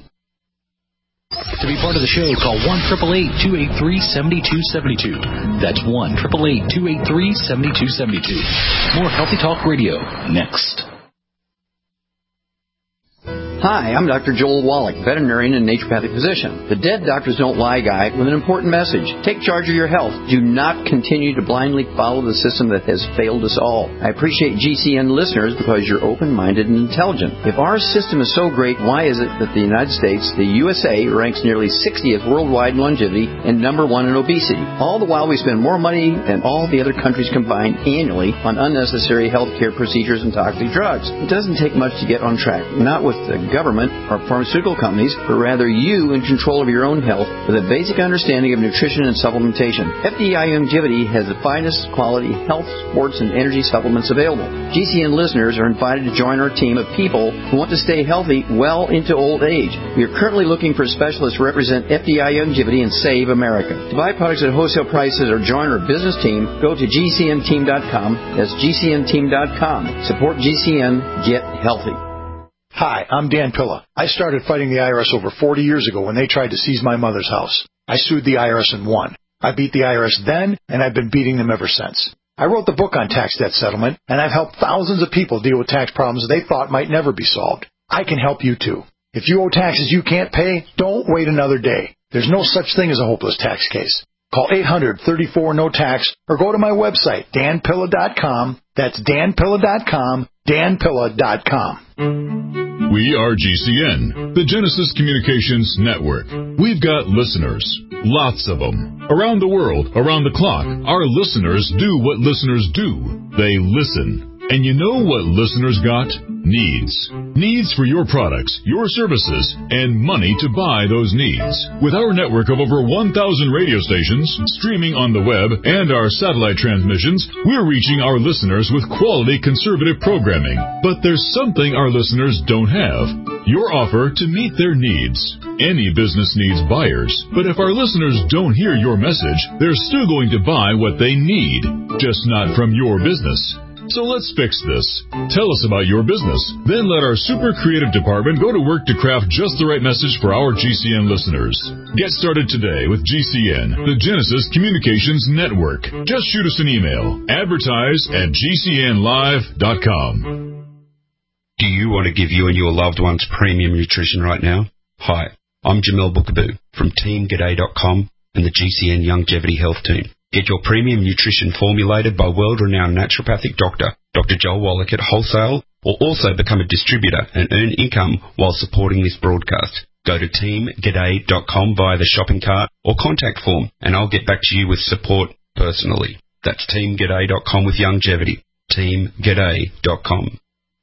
To be part of the show, call one eight eight eight, two eight three, seven two seven two. That's one eight eight eight, two eight three, seven two seven two. More Healthy Talk Radio next. Hi, I'm Doctor Joel Wallach, veterinarian and naturopathic physician. The Dead Doctors Don't Lie guy with an important message. Take charge of your health. Do not continue to blindly follow the system that has failed us all. I appreciate G C N listeners because you're open-minded and intelligent. If our system is so great, why is it that the United States, the U S A, ranks nearly sixtieth worldwide in longevity and number one in obesity? All the while we spend more money than all the other countries combined annually on unnecessary health care procedures and toxic drugs. It doesn't take much to get on track. Not with the government or pharmaceutical companies, but rather you in control of your own health with a basic understanding of nutrition and supplementation. F D I Longevity has the finest quality health, sports, and energy supplements available. G C N listeners are invited to join our team of people who want to stay healthy well into old age. We are currently looking for specialists to represent F D I Longevity and Save America. To buy products at wholesale prices or join our business team, go to G C N team dot com. That's G C N team dot com. Support G C N. Get healthy. Hi, I'm Dan Pilla. I started fighting the I R S over forty years ago when they tried to seize my mother's house. I sued the I R S and won. I beat the I R S then, and I've been beating them ever since. I wrote the book on tax debt settlement, and I've helped thousands of people deal with tax problems they thought might never be solved. I can help you too. If you owe taxes you can't pay, don't wait another day. There's no such thing as a hopeless tax case. Call eight hundred, thirty-four, no tax or go to my website, dan pilla dot com. That's dan pilla dot com, dan pilla dot com. We are G C N, the Genesis Communications Network. We've got listeners, lots of them. Around the world, around the clock, our listeners do what listeners do. They listen. And you know what listeners got? Needs. Needs for your products, your services, and money to buy those needs. With our network of over one thousand radio stations, streaming on the web, and our satellite transmissions, we're reaching our listeners with quality conservative programming. But there's something our listeners don't have. Your offer to meet their needs. Any business needs buyers, but if our listeners don't hear your message, they're still going to buy what they need, just not from your business. So let's fix this. Tell us about your business. Then let our super creative department go to work to craft just the right message for our G C N listeners. Get started today with G C N, the Genesis Communications Network. Just shoot us an email. Advertise at G C N live dot com. Do you want to give you and your loved ones premium nutrition right now? Hi, I'm Jamel Bookaboo from Team G'day dot com and the G C N Longevity Health Team. Get your premium nutrition formulated by world-renowned naturopathic doctor, Doctor Joel Wallach at wholesale, or also become a distributor and earn income while supporting this broadcast. Go to Team G'day dot com via the shopping cart or contact form, and I'll get back to you with support personally. That's Team G'day dot com with longevity. Team G'day dot com.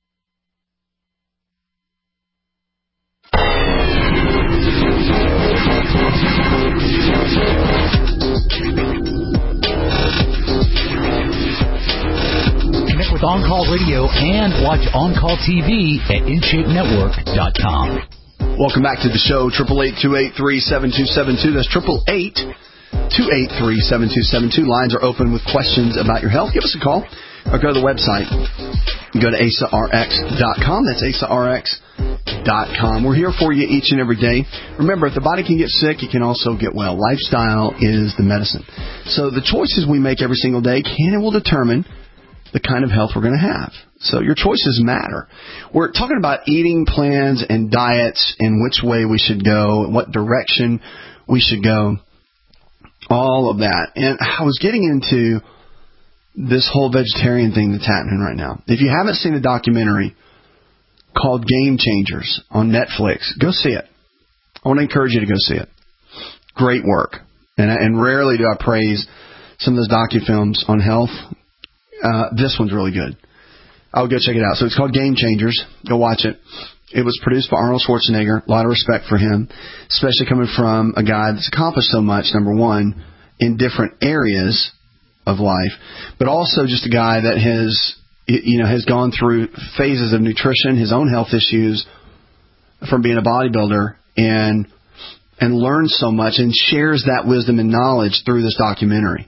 Connect with On Call Radio and watch On Call T V at in shape network dot com. Welcome back to the show, eight eight eight, two eight three, seven two seven two. That's eight eight eight, two eight three, seven two seven two. Lines are open with questions about your health. Give us a call or go to the website. Go to A S A R X dot com. That's A S A R X dot com. We're here for you each and every day. Remember, if the body can get sick, it can also get well. Lifestyle is the medicine. So the choices we make every single day can and will determine the kind of health we're going to have. So your choices matter. We're talking about eating plans and diets and which way we should go and what direction we should go. All of that. And I was getting into this whole vegetarian thing that's happening right now. If you haven't seen a documentary called Game Changers on Netflix, go see it. I want to encourage you to go see it. Great work. And, and rarely do I praise some of those docu-films on health. Uh, this one's really good. I'll go check it out. So it's called Game Changers. Go watch it. It was produced by Arnold Schwarzenegger. A lot of respect for him, especially coming from a guy that's accomplished so much, number one, in different areas of life, but also just a guy that has, you know, has gone through phases of nutrition, his own health issues from being a bodybuilder, and and learns so much and shares that wisdom and knowledge through this documentary.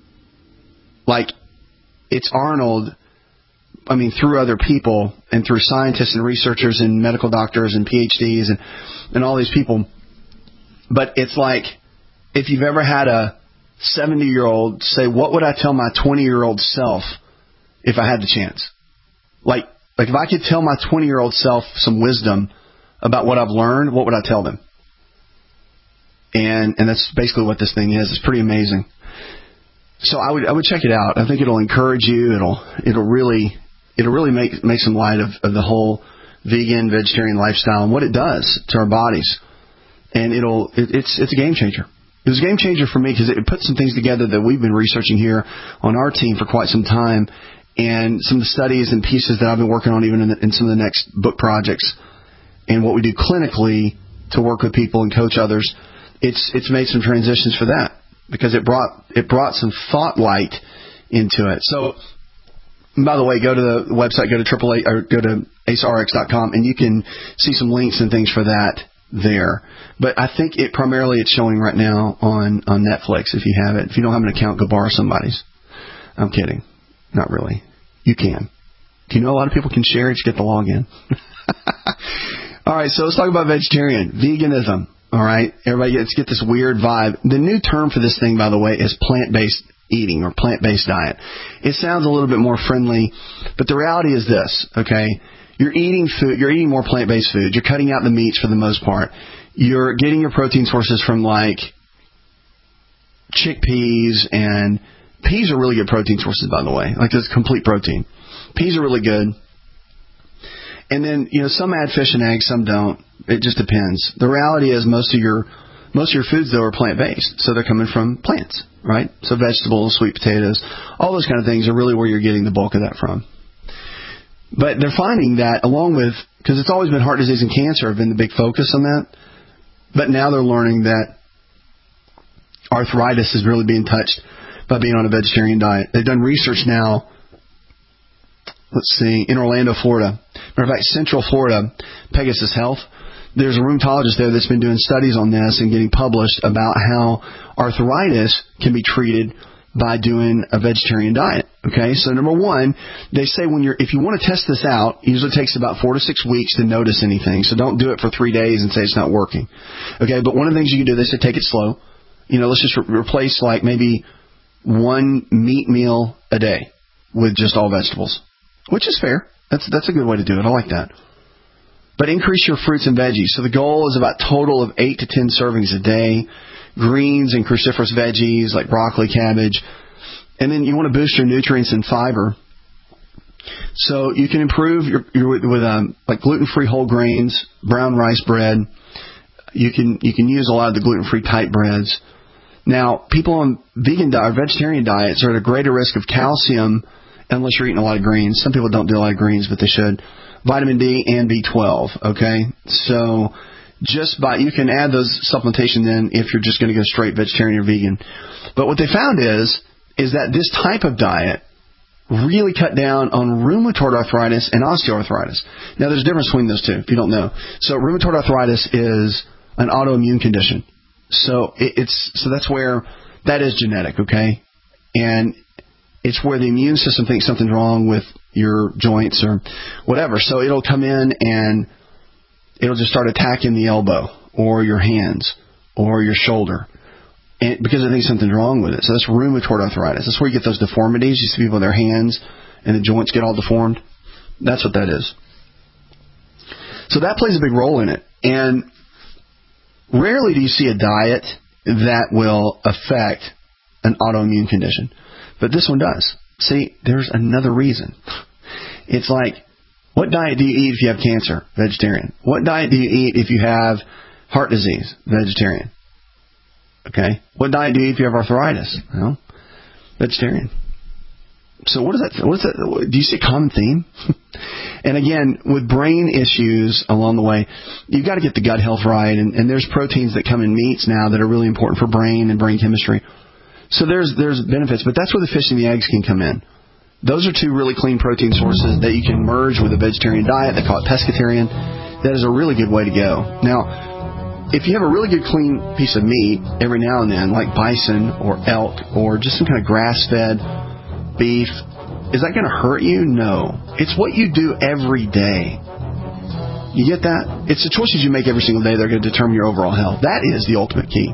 Like, it's Arnold, I mean, through other people and through scientists and researchers and medical doctors and P H Ds and, and all these people. But it's like, if you've ever had a seventy-year-old say, what would I tell my twenty-year-old self if I had the chance? Like, like if I could tell my twenty-year-old self some wisdom about what I've learned, what would I tell them? And and that's basically what this thing is. It's pretty amazing. So I would I would check it out. I think it'll encourage you. It'll it'll really it'll really make make some light of, of the whole vegan vegetarian lifestyle and what it does to our bodies. And it'll it, it's it's a game changer. It was a game changer for me because it put some things together that we've been researching here on our team for quite some time, and some of the studies and pieces that I've been working on even in, the, in some of the next book projects, and what we do clinically to work with people and coach others. It's it's made some transitions for that because it brought it brought some thought light into it. So, by the way, go to the website, go to triple A or go to A S A R X dot com, and you can see some links and things for that there. But I think it primarily it's showing right now on, on Netflix if you have it. If you don't have an account, go borrow somebody's. I'm kidding. Not really. You can. Do you know a lot of people can share it? Just get the login. All right, so let's talk about vegetarian. Veganism. All right? Everybody, let's get this weird vibe. The new term for this thing, by the way, is plant-based eating or plant-based diet. It sounds a little bit more friendly, but the reality is this, okay? You're eating food. You're eating more plant-based food. You're cutting out the meats for the most part. You're getting your protein sources from like chickpeas, and peas are really good protein sources, by the way. Like this complete protein. Peas are really good. And then, you know, some add fish and eggs, some don't. It just depends. The reality is most of your most of your foods though are plant-based, so they're coming from plants, right? So vegetables, sweet potatoes, all those kind of things are really where you're getting the bulk of that from. But they're finding that along with, because it's always been heart disease and cancer have been the big focus on that, but now they're learning that arthritis is really being touched by being on a vegetarian diet. They've done research now, let's see, in Orlando, Florida. Matter of fact, Central Florida, Pegasus Health, there's a rheumatologist there that's been doing studies on this and getting published about how arthritis can be treated by doing a vegetarian diet. Okay, so number one, they say when you're, if you want to test this out, it usually takes about four to six weeks to notice anything. So don't do it for three days and say it's not working. Okay, but one of the things you can do, they say take it slow. You know, let's just re- replace like maybe one meat meal a day with just all vegetables, which is fair. That's that's a good way to do it. I like that. But increase your fruits and veggies. So the goal is about total of eight to ten servings a day. Greens and cruciferous veggies like broccoli, cabbage. And then you want to boost your nutrients and fiber. So you can improve your, your with um, like gluten-free whole grains, brown rice bread. You can you can use a lot of the gluten-free type breads. Now, people on vegan diet or vegetarian diets are at a greater risk of calcium unless you're eating a lot of greens. Some people don't do a lot of greens, but they should. Vitamin D and B twelve, okay? So just by, you can add those supplementation in if you're just going to go straight vegetarian or vegan. But what they found is, is that this type of diet really cut down on rheumatoid arthritis and osteoarthritis. Now, there's a difference between those two, if you don't know. So rheumatoid arthritis is an autoimmune condition. So it, it's so that's where that is genetic, okay? And it's where the immune system thinks something's wrong with your joints or whatever. So it'll come in and it'll just start attacking the elbow or your hands or your shoulder, and because it thinks something's wrong with it. So that's rheumatoid arthritis. That's where you get those deformities. You see people with their hands and the joints get all deformed. That's what that is. So that plays a big role in it. And rarely do you see a diet that will affect an autoimmune condition. But this one does. See, there's another reason. It's like, what diet do you eat if you have cancer? Vegetarian. What diet do you eat if you have heart disease? Vegetarian. Okay. What diet do you eat if you have arthritis? Well, vegetarian. So what is that? What's that? Do you see a common theme? And again, with brain issues along the way, you've got to get the gut health right. And, and there's proteins that come in meats now that are really important for brain and brain chemistry. So there's there's benefits, but that's where the fish and the eggs can come in. Those are two really clean protein sources that you can merge with a vegetarian diet. They call it pescatarian. That is a really good way to go. Now, if you have a really good clean piece of meat every now and then, like bison or elk or just some kind of grass-fed beef, is that going to hurt you? No. It's what you do every day. You get that? It's the choices you make every single day that are going to determine your overall health. That is the ultimate key.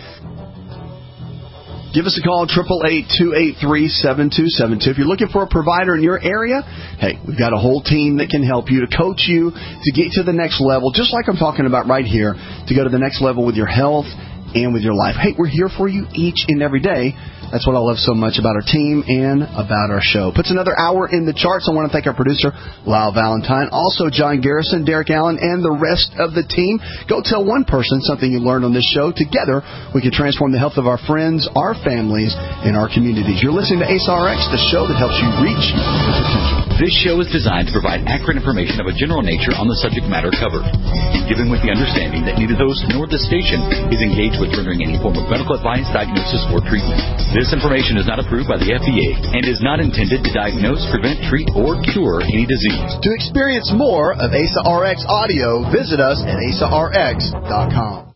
Give us a call, eight eight eight, two eight three, seven two seven two. If you're looking for a provider in your area, hey, we've got a whole team that can help you, to coach you, to get to the next level, just like I'm talking about right here, to go to the next level with your health and with your life. Hey, we're here for you each and every day. That's what I love so much about our team and about our show. Puts another hour in the charts. I want to thank our producer, Lyle Valentine, also John Garrison, Derek Allen, and the rest of the team. Go tell one person something you learned on this show. Together, we can transform the health of our friends, our families, and our communities. You're listening to A C E R X, the show that helps you reach your potential. This show is designed to provide accurate information of a general nature on the subject matter covered, given with the understanding that neither the host nor the station is engaged with rendering any form of medical advice, diagnosis, or treatment. This information is not approved by the F D A and is not intended to diagnose, prevent, treat, or cure any disease. To experience more of A C E R X audio, visit us at A C E R X dot com.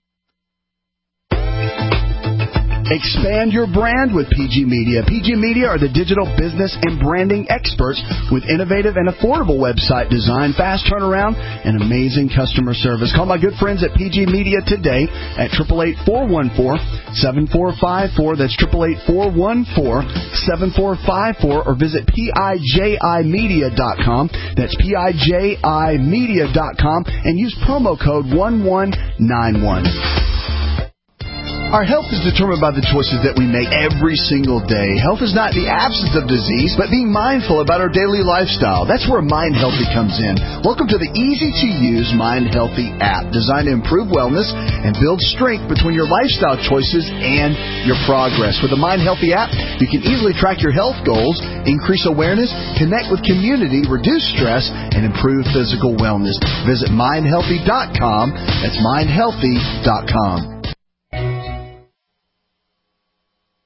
Expand your brand with P G Media. P G Media are the digital business and branding experts with innovative and affordable website design, fast turnaround, and amazing customer service. Call my good friends at P G Media today at eight eight eight, four one four, seven four five four. That's eight eight eight, four one four, seven four five four. Or visit P I J I media dot com. That's P I J I media dot com and use promo code one one nine one. Our health is determined by the choices that we make every single day. Health is not the absence of disease, but being mindful about our daily lifestyle. That's where Mind Healthy comes in. Welcome to the easy-to-use Mind Healthy app, designed to improve wellness and build strength between your lifestyle choices and your progress. With the Mind Healthy app, you can easily track your health goals, increase awareness, connect with community, reduce stress, and improve physical wellness. Visit mind healthy dot com. That's mind healthy dot com.